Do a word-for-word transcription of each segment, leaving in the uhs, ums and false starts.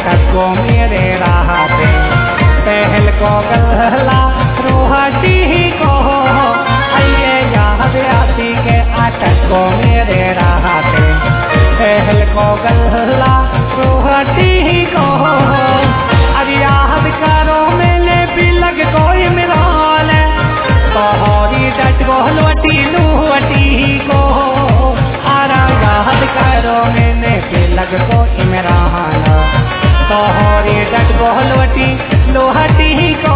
अटक को मेरे राहते पहल को गल्ला रोहती को आइए याद आती के अटक को मेरे राहते पहल को गल्ला रोहती को अरे याद करो मैंने भी लग कोई मिलाल तोहरी डट को लुटी लुटी को आरा याद करो मैंने भी लग को इमरान तोहरी डट को लुटी लुटी को।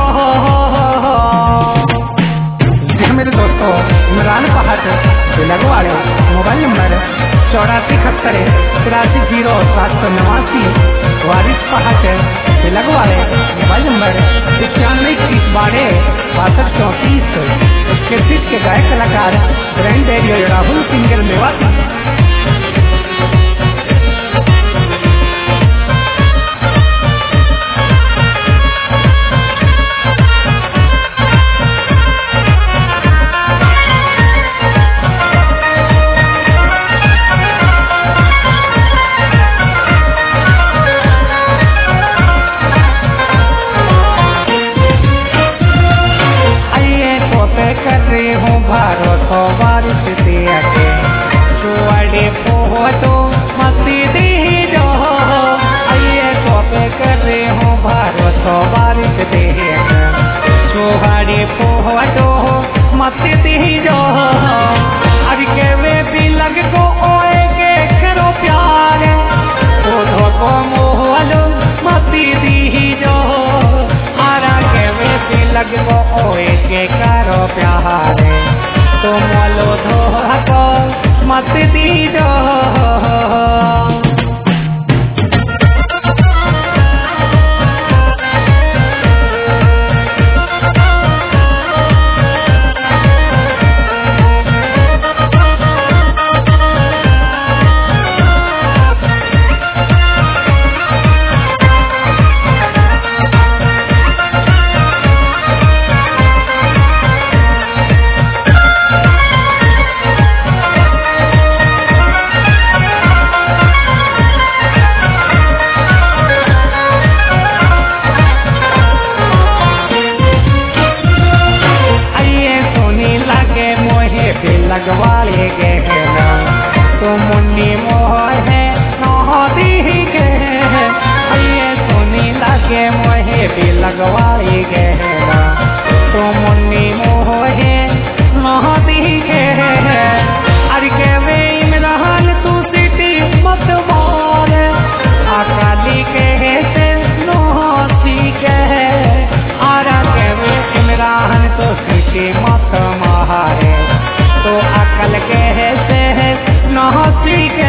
मेरे दोस्तों इमरान पहाड़ बिलग वाले मोबाइल नंबर चौरासी इकहत्तर तिरासी जीरो सात सौ नवासी वारिस पहाड़ बिलग वाले मोबाइल नंबर इक्यानवे इक्कीस बारह बासठ चौंतीस इसके सीट के गायक कलाकार ब्रांड एरियो राहुल सिंगल मेवाती। भरोसा बारिश दिया के चुआड़े फोटो मस्ती दी जो आइए तो पे कर रहे हूँ भरोसा बारिश दिया के चुआड़े फोटो मस्ती दी जो अरे के वे भी लग को ओए के करो प्यार फोटो को मोहलो मस्ती दी जो आरा के वे भी लग को ओए के करो प्यार तुम लो धोखा मत दीजो। लगवाले गए तो मुन्नी मोह है नौदी के ये सोनी लगे मोहे भी लगवाले गए तो मुन्नी मोह है नौदी के अरे के वे इमरान तू सिटी मत बोल अकाली के से नौसी के आरा के वे इमरान तो सिटी मत मारे तो अकल के से नौसी के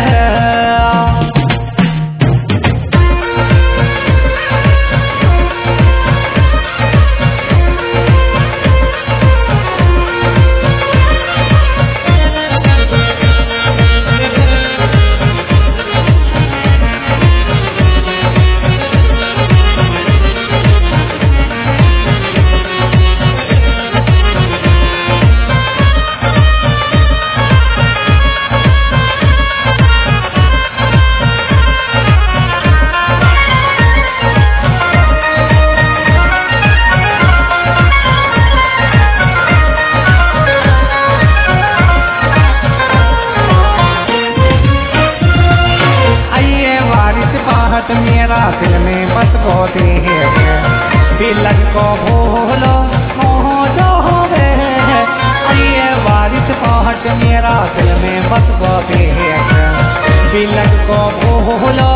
मेरा दिल में बस होती है दिलक को भूलो मोह जो हो गए ये बारिश पहुँच मेरा दिल में बस होती है दिलक को भूलो